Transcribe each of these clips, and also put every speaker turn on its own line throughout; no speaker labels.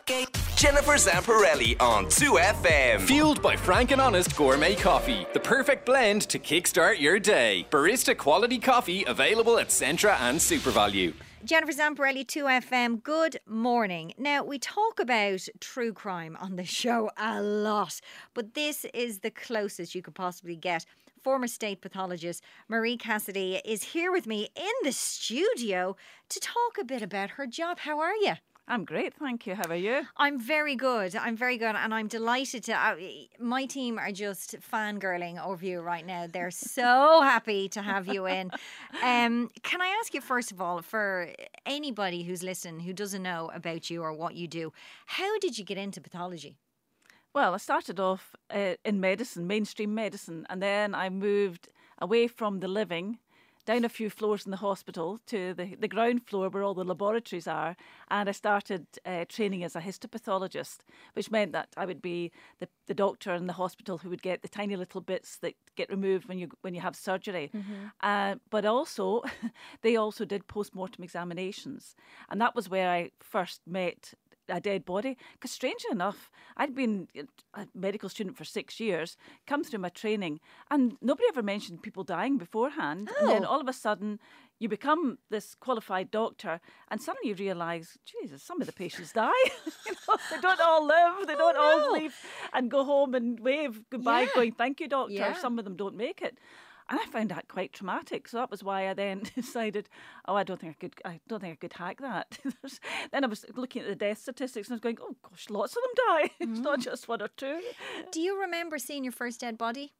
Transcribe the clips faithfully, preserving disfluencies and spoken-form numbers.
Jennifer Zamparelli on two F M.
Fueled by Frank and Honest Gourmet Coffee. The perfect blend to kickstart your day. Barista quality coffee available at Centra and SuperValue.
Jennifer Zamparelli, two F M, good morning. Now, we talk about true crime on the show a lot, but this is the closest you could possibly get. Former state pathologist Marie Cassidy is here with me in the studio to talk a bit about her job. How are you?
I'm great, thank you. How are you?
I'm very good. I'm very good, and I'm delighted to. Uh, my team are just fangirling over you right now. They're so happy to have you in. Um, can I ask you first of all, for anybody who's listening who doesn't know about you or what you do, how did you get into pathology?
Well, I started off uh, in medicine, mainstream medicine, and then I moved away from the living, down a few floors in the hospital to the, the ground floor where all the laboratories are, and I started uh, training as a histopathologist, which meant that I would be the, the doctor in the hospital who would get the tiny little bits that get removed when you when you have surgery. Mm-hmm. Uh, but also, they also did post-mortem examinations, and that was where I first met a dead body. Because strangely enough, I'd been a medical student for six years, come through my training, and nobody ever mentioned people dying beforehand.
Oh.
And then all of a sudden, you become this qualified doctor, and suddenly you realise, Jesus, some of the patients die. you know, they don't all live. They don't
Oh, no.
all leave and go home and wave goodbye,
Yeah.
going, "Thank you, doctor."
Yeah.
Some of them don't make it. And I found that quite traumatic. So that was why I then decided, oh, I don't think I could. I don't think I could hack that. Then I was looking at the death statistics and I was going, oh gosh, lots of them die. It's not just one or two.
Do you remember seeing your first dead body?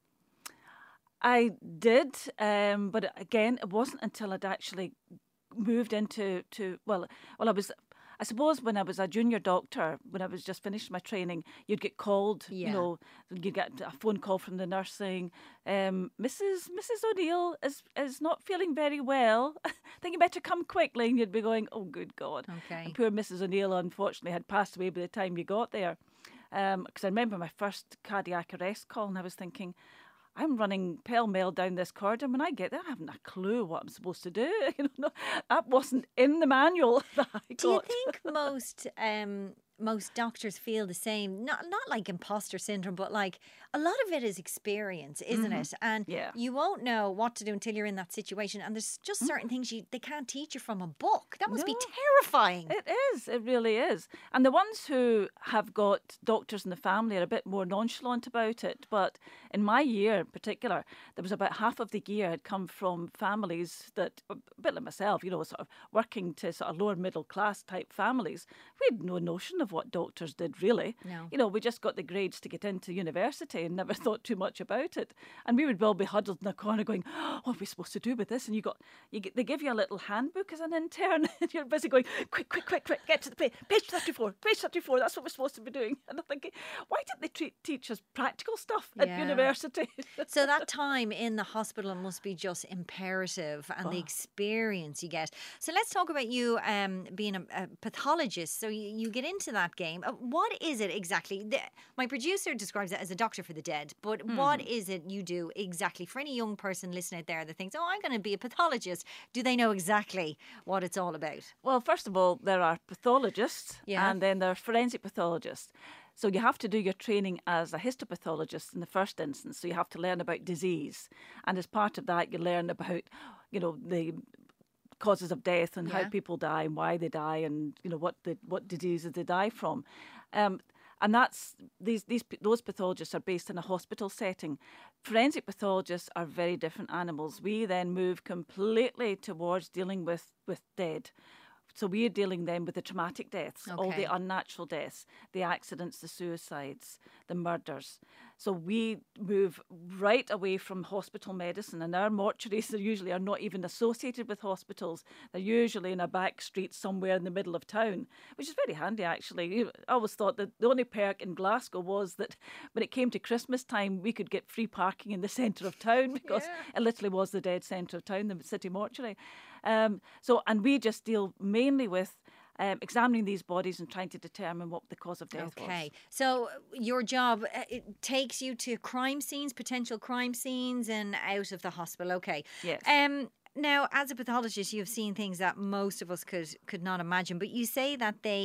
I did, um, but again, it wasn't until I'd actually moved into to well, well, I was. I suppose when I was a junior doctor, when I was just finished my training, you'd get called,
Yeah.
you know, you'd get a phone call from the nurse saying, um, Missus Missus O'Neill is is not feeling very well. I think you better come quickly. And you'd be going, oh, good God.
Okay.
And poor Missus O'Neill, unfortunately, had passed away by the time you got there. Because um, I remember my first cardiac arrest call, and I was thinking, I'm running pell-mell down this corridor. When I get there, I haven't a clue what I'm supposed to do. You know, no, that wasn't in the manual that I got.
Do you think most um, most doctors feel the same? Not not like imposter syndrome, but like a lot of it is experience, isn't
Mhm.
it? And
Yeah.
you won't know what to do until you're in that situation. And there's just certain things you they can't teach you from a book. That must be
No.
terrifying.
It is. It really is. And the ones who have got doctors in the family are a bit more nonchalant about it. But in my year in particular, there was about half of the year had come from families that, a bit like myself, you know, sort of working to sort of lower middle class type families. We had no notion of what doctors did, really.
No.
You know, we just got the grades to get into university and never thought too much about it. And we would well be huddled in a corner going, oh, what are we supposed to do with this? And you got, you get, they give you a little handbook as an intern, and you're busy going, quick, quick, quick, quick, get to the page, page thirty-four, page thirty-four, that's what we're supposed to be doing. And I'm thinking, why didn't they treat, teach us practical stuff at
Yeah.
university?
So that time in the hospital must be just imperative, and the
Oh.
experience you get. So let's talk about you um, being a, a pathologist. So you, you get into that game. Uh, what is it exactly? The, my producer describes it as a doctor for the dead, but
Mm-hmm.
what is it you do exactly? For any young person listening out there that thinks, oh, I'm going to be a pathologist, do they know exactly what it's all about?
Well, first of all, there are pathologists,
Yeah.
and then there are forensic pathologists. So you have to do your training as a histopathologist in the first instance. So you have to learn about disease, and as part of that, you learn about, you know, the causes of death and
Yeah.
how people die and why they die, and you know what the what diseases they die from. Um, And that's these these those pathologists are based in a hospital setting. Forensic pathologists are very different animals. We then move completely towards dealing with, with dead. So we're dealing then with the traumatic deaths, all
Okay.
the unnatural deaths, the accidents, the suicides, the murders. So we move right away from hospital medicine, and our mortuaries are usually are not even associated with hospitals. They're usually in a back street somewhere in the middle of town, which is very handy actually. You- I always thought that the only perk in Glasgow was that when it came to Christmas time, we could get free parking in the centre of town because
Yeah.
it literally was the dead centre of town, the city mortuary. Um, so, and we just deal mainly with um, examining these bodies and trying to determine what the cause of death was.
Okay, so your job, uh, it takes you to crime scenes, potential crime scenes, and out of the hospital. Okay.
Yes.
Um. Now, as a pathologist, you've seen things that most of us could could not imagine. But you say that they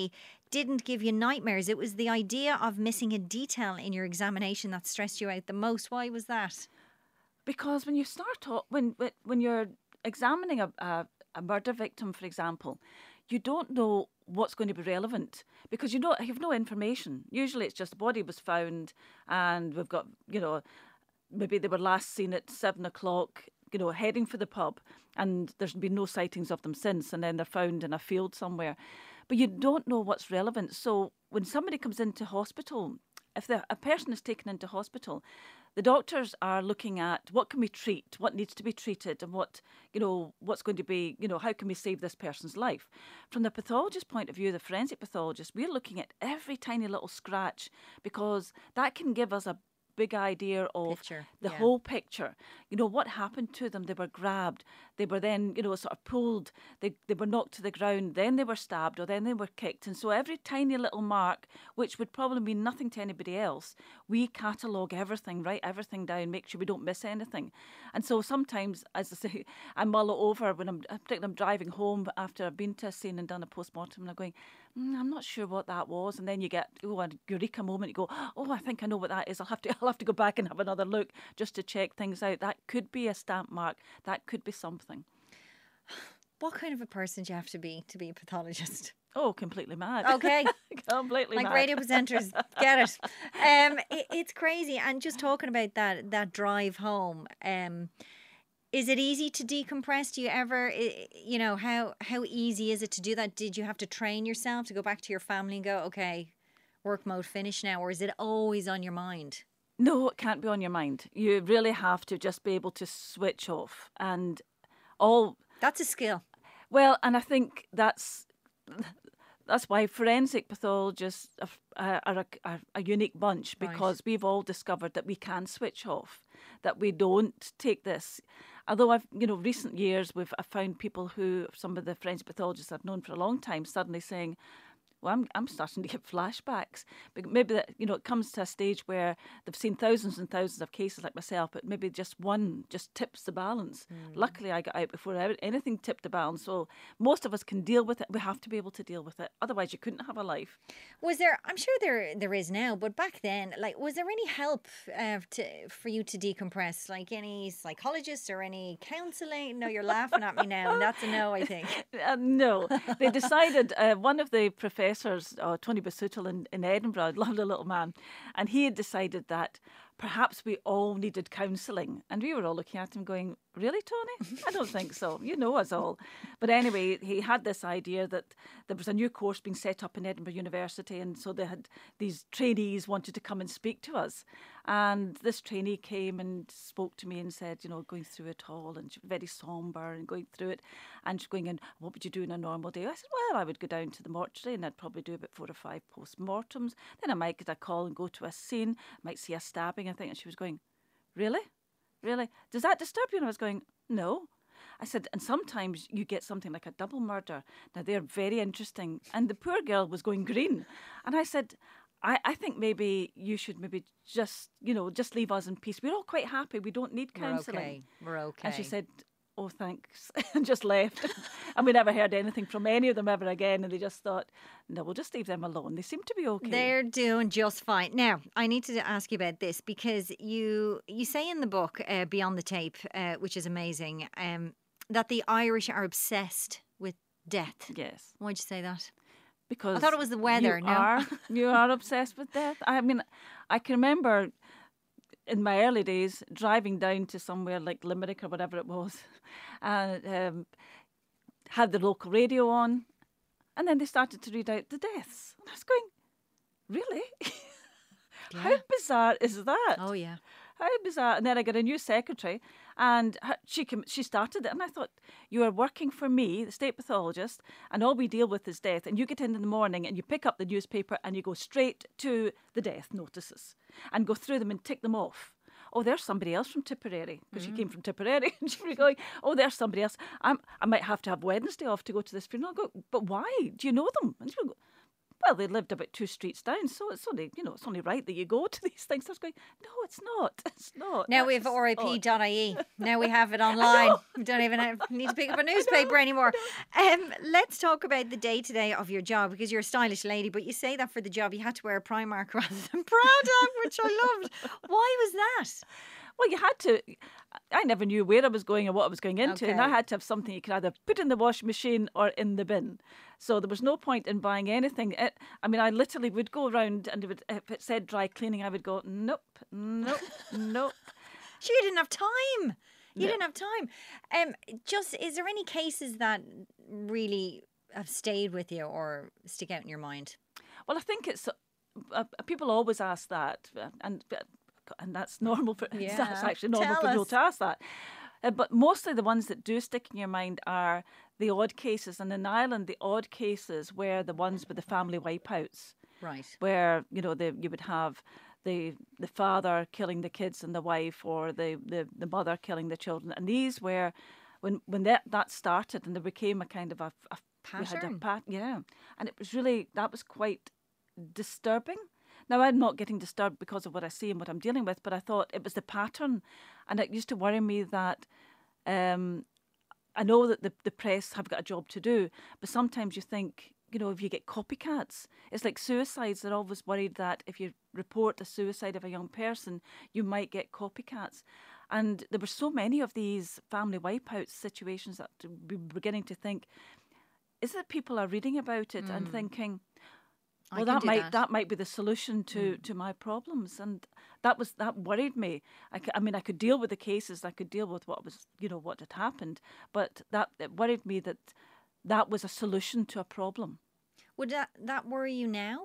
didn't give you nightmares. It was the idea of missing a detail in your examination that stressed you out the most. Why was that?
Because when you start off, when when when you're examining a, a a murder victim, for example, you don't know what's going to be relevant because you don't you have no information. Usually, it's just the body was found, and we've got you know maybe they were last seen at seven o'clock. You know, heading for the pub, and there's been no sightings of them since, and then they're found in a field somewhere. But you don't know what's relevant. So when somebody comes into hospital, if the, a person is taken into hospital, the doctors are looking at what can we treat, what needs to be treated, and what, you know, what's going to be, you know, how can we save this person's life? From the pathologist's point of view, the forensic pathologist, we're looking at every tiny little scratch because that can give us a big idea of
Picture,
the
yeah.
whole picture. You know, what happened to them? They were grabbed. They were then, you know, sort of pulled. They they were knocked to the ground. Then they were stabbed or then they were kicked. And so every tiny little mark, which would probably mean nothing to anybody else, we catalogue everything, write everything down, make sure we don't miss anything. And so sometimes, as I say, I mull it over when I'm, particularly I'm driving home after I've been to a scene and done a post-mortem and I'm going, mm, I'm not sure what that was. And then you get oh, a eureka moment. You go, oh, I think I know what that is. I'll have to, I'll have to go back and have another look just to check things out. That could be a stamp mark. That could be something.
What kind of a person do you have to be to be a pathologist?
Oh, completely mad.
Okay.
completely
like
mad.
radio presenters get it. Um, it. It's crazy. And just talking about that that drive home, um, is it easy to decompress? Do you ever, you know, how how easy is it to do that? Did you have to train yourself to go back to your family and go, okay, work mode finished now, or is it always on your mind?
No, it can't be on your mind. You really have to just be able to switch off and all.
That's a skill.
Well, and I think that's that's why forensic pathologists are, are, a, are a unique bunch because right. we've all discovered that we can switch off, that we don't take this. Although I've, you know, recent years we've I've found people who, some of the forensic pathologists I've known for a long time, suddenly saying, well, I'm I'm starting to get flashbacks. But maybe that, you know, it comes to a stage where they've seen thousands and thousands of cases like myself, but maybe just one just tips the balance. Mm. Luckily, I got out before anything tipped the balance. So most of us can deal with it. We have to be able to deal with it. Otherwise, you couldn't have a life.
Was there? I'm sure there there is now, but back then, like, was there any help uh, to for you to decompress? Like any psychologist or any counselling? No, you're laughing at me now, and that's a no, I think.
Uh, no, they decided. Uh, one of the professors. Uh, Tony Basutil in, in Edinburgh, lovely little man, and he had decided that perhaps we all needed counselling, and we were all looking at him going, really, Tony? I don't think so. You know us all. But anyway, he had this idea that there was a new course being set up in Edinburgh University, and so they had these trainees wanted to come and speak to us. And this trainee came and spoke to me and said, you know, going through it all, and she was very sombre and going through it, and she's going in, what would you do in a normal day? I said, well, I would go down to the mortuary and I'd probably do about four or five post-mortems. Then I might get a call and go to a scene, might see a stabbing, I think. And she was going, really? Really? Does that disturb you? And I was going, no. I said, and sometimes you get something like a double murder. Now, they're very interesting. And the poor girl was going green. And I said, I, I think maybe you should maybe just, you know, just leave us in peace. We're all quite happy. We don't need counselling.
We're okay. We're okay.
And she said, oh, thanks, and just left. And we never heard anything from any of them ever again. And they just thought, no, we'll just leave them alone. They seem to be okay.
They're doing just fine. Now, I need to ask you about this because you you say in the book, uh, Beyond the Tape, uh, which is amazing, um, that the Irish are obsessed with death.
Yes.
Why'd you say that?
Because
I thought it was the weather.
You
no,
are, you are obsessed with death. I mean, I can remember in my early days driving down to somewhere like Limerick or whatever it was, and um, had the local radio on, and then they started to read out the deaths. And I was going, really? Yeah. How bizarre is that?
Oh, yeah.
How bizarre. And then I got a new secretary, and her, she came, she started it, and I thought, you are working for me, the state pathologist, and all we deal with is death, and you get in in the morning and you pick up the newspaper and you go straight to the death notices and go through them and tick them off. Oh, there's somebody else from Tipperary, because mm. she came from Tipperary, and she was going, oh, there's somebody else. I'm, I might have to have Wednesday off to go to this funeral. I go, but why? Do you know them? And she would go, well, they lived about two streets down, so it's only, you know, it's only right that you go to these things. I was going, no, it's not. It's not.
Now we
That's
have R I P
odd.
dot I E. Now we have it online. We don't even have, need to pick up a newspaper anymore. Um, let's talk about the day to day of your job, because you're a stylish lady, but you say that for the job you had to wear a Primark rather than Prada, which I loved. Why was that?
Well, you had to. I never knew where I was going or what I was going into, and I
Okay.
had to have something you could either put in the washing machine or in the bin. So there was no point in buying anything. It, I mean, I literally would go around, and it would, if it said dry cleaning, I would go, nope, nope, nope.
Sure, you didn't have time. You
No.
didn't have time. Um, just is there any cases that really have stayed with you or stick out in your mind?
Well, I think it's uh, people always ask that, uh, and and that's normal. For,
Yeah,
that's actually normal
tell
for people
us.
to ask that. Uh, but mostly the ones that do stick in your mind are the odd cases, and in Ireland, the odd cases were the ones with the family wipeouts,
Right.
where you know the, you would have the the father killing the kids and the wife, or the, the, the mother killing the children, and these were when when that that started, and there became a kind of a, a we had a
Pattern.
pat, yeah, and it was really that was quite disturbing. Now, I'm not getting disturbed because of what I see and what I'm dealing with, but I thought it was the pattern, and it used to worry me that. Um, I know that the, the press have got a job to do, but sometimes you think, you know, if you get copycats, it's like suicides. They're always worried that if you report a suicide of a young person, you might get copycats. And there were so many of these family wipeouts situations that we were beginning to think, is it people are reading about it and thinking,
I
well,
can
that
do
might
that.
that might be the solution to, to my problems, and that was that worried me. I, c- I mean, I could deal with the cases, I could deal with what was, you know, what had happened, but that it worried me that that was a solution to a problem.
Would that, that worry you now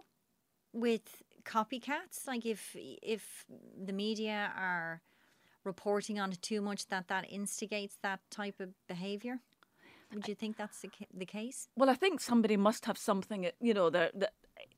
with copycats? Like if if the media are reporting on it too much, that that instigates that type of behaviour? Would you think that's the, ca- the case?
Well, I think somebody must have something, you know, that that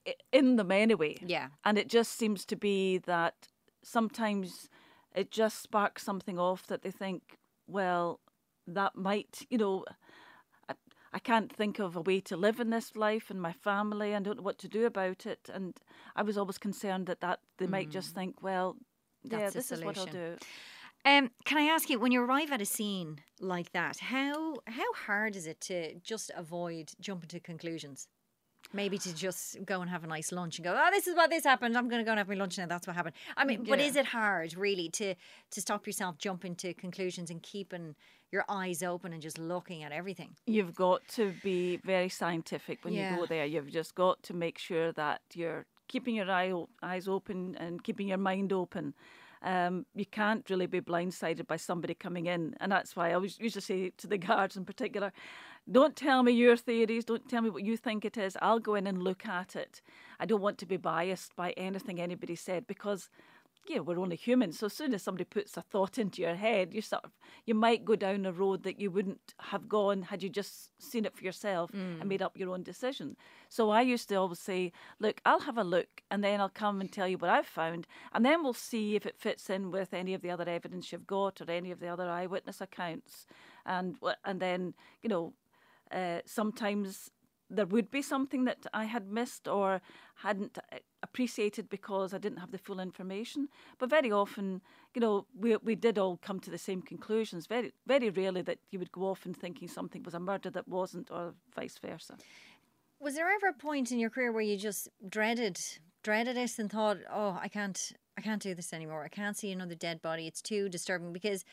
in them anyway.
Yeah.
And it just seems to be that sometimes it just sparks something off that they think, well, that might, you know, I, I can't think of a way to live in this life and my family, and don't know what to do about it. And I was always concerned that, that they might just think, well, yeah,
That's a
this is what I'll
solution.
do.
Um, can I ask you, when you arrive at a scene like that, how how hard is it to just avoid jumping to conclusions? Maybe to just go and have a nice lunch and go, oh, this is what this happened. I'm going to go and have my lunch now. That's what happened. I mean, but
Yeah.
is it hard really to to stop yourself jumping to conclusions and keeping your eyes open and just looking at everything?
You've got to be very scientific when
Yeah.
you go there. You've just got to make sure that you're keeping your eye, o- eyes open and keeping your mind open. Um, you can't really be blindsided by somebody coming in. And that's why I always used to say to the guards in particular, don't tell me your theories, don't tell me what you think it is. I'll go in and look at it. I don't want to be biased by anything anybody said, because yeah, we're only human. So as soon as somebody puts a thought into your head, you sort of you might go down a road that you wouldn't have gone had you just seen it for yourself and made up your own decision. So I used to always say, look, I'll have a look and then I'll come and tell you what I've found, and then we'll see if it fits in with any of the other evidence you've got or any of the other eyewitness accounts. And wh- and then, you know, uh, sometimes there would be something that I had missed or hadn't uh, appreciated because I didn't have the full information. But very often, you know, we we did all come to the same conclusions. Very very rarely that you would go off and thinking something was a murder that wasn't, or vice versa.
Was there ever a point in your career where you just dreaded dreaded it and thought, oh, I can't I can't do this anymore. I can't see another dead body. It's too disturbing. Because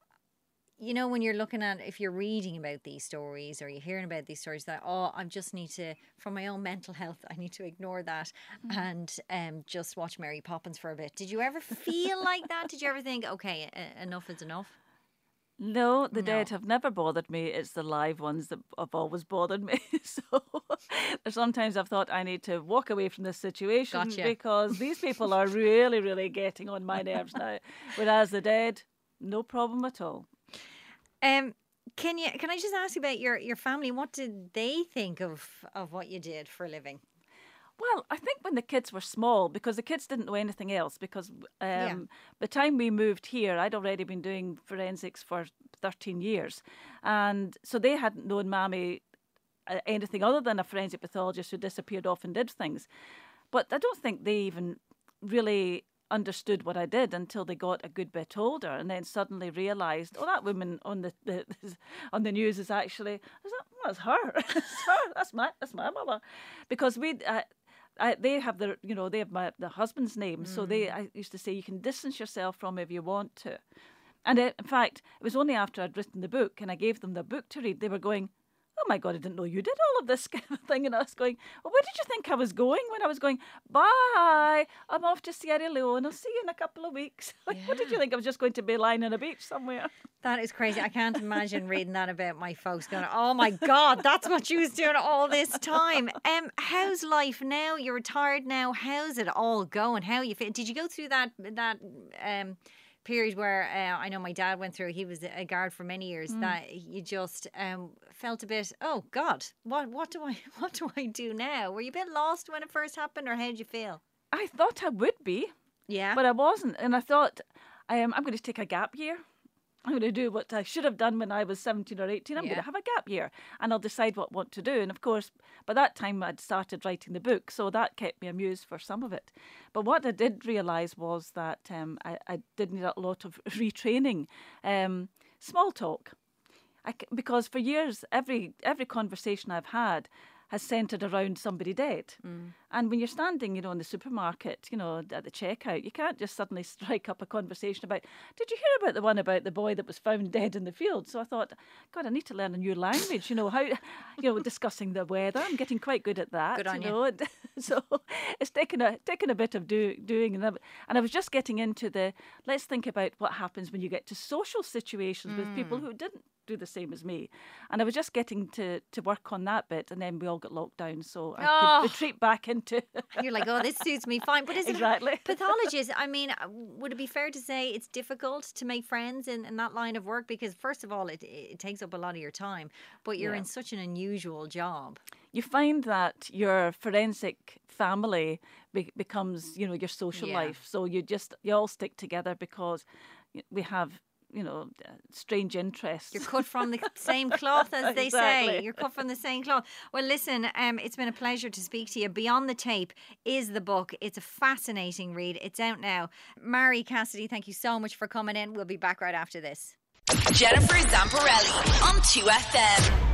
you know, when you're looking at, if you're reading about these stories or you're hearing about these stories, that, oh, I just need to, for my own mental health, I need to ignore that and um, just watch Mary Poppins for a bit. Did you ever feel like that? Did you ever think, okay, uh, enough is enough?
No, the
No.
dead have never bothered me. It's the live ones that have always bothered me. So sometimes I've thought I need to walk away from this situation
Gotcha.
because these people are really, really getting on my nerves now. Whereas the dead, no problem at all.
Um, can you? Can I just ask you about your, your family? What did they think of, of what you did for a living?
Well, I think when the kids were small, because the kids didn't know anything else, because um,
Yeah.
the time we moved here, I'd already been doing forensics for thirteen years. And so they hadn't known Mammy uh, anything other than a forensic pathologist who disappeared off and did things. But I don't think they even really understood what I did until they got a good bit older, and then suddenly realised, oh, that woman on the, the on the news is actually, I was like, well, that's her, it's her, that's my that's my mother, because we. Uh, I, they have their, you know, they have my the husband's name, mm. so they. I used to say you can distance yourself from him if you want to, and it, in fact, it was only after I'd written the book and I gave them the book to read, they were going, oh my God, I didn't know you did all of this kind of thing. And I was going, well, where did you think I was going when I was going, bye, I'm off to Sierra Leone, I'll see you in a couple of weeks. Like, yeah. What did you think? I was just going to be lying on a beach somewhere.
That is crazy. I can't imagine reading that about my folks going, oh my God, that's what you was doing all this time. Um, how's life now? You're retired now. How's it all going? How you feel? Did you go through that, that, um, period where uh, I know my dad went through, he was a guard for many years, mm. that you just um, felt a bit, oh God, what what do I what do I do now? Were you a bit lost when it first happened, or how did you feel?
I thought I would be,
yeah,
but I wasn't, and I thought um, I'm going to take a gap year. I'm going to do what I should have done when I was seventeen or eighteen. I'm yeah. going to have a gap year and I'll decide what I want to do. And of course, by that time I'd started writing the book, so that kept me amused for some of it. But what I did realise was that um, I, I did need a lot of retraining. Um, small talk. I, because for years, every every conversation I've had has centred around somebody dead. Mm. And when you're standing, you know, in the supermarket, you know, at the checkout, you can't just suddenly strike up a conversation about, did you hear about the one about the boy that was found dead in the field? So I thought, God, I need to learn a new language, you know, how, you know, discussing the weather. I'm getting quite good at that.
Good on
you. Know? So it's taken a taken a bit of do, doing. And I, and I was just getting into the, let's think about what happens when you get to social situations mm. with people who didn't do the same as me. And I was just getting to, to work on that bit, and then we all got locked down, so I oh. could retreat back into...
You're like, oh, this suits me fine. But is
exactly.
it pathologists, I mean, would it be fair to say it's difficult to make friends in, in that line of work? Because first of all, it, it takes up a lot of your time, but you're yeah. in such an unusual job.
You find that your forensic family be- becomes, you know, your social yeah. life. So you just, you all stick together because we have... you know, uh, strange interests.
You're cut from the same cloth, as they
exactly.
say. You're cut from the same cloth. Well, listen, um, it's been a pleasure to speak to you. Beyond the Tape is the book. It's a fascinating read. It's out now. Mary Cassidy, thank you so much for coming in. We'll be back right after this.
Jennifer Zamparelli on two F M.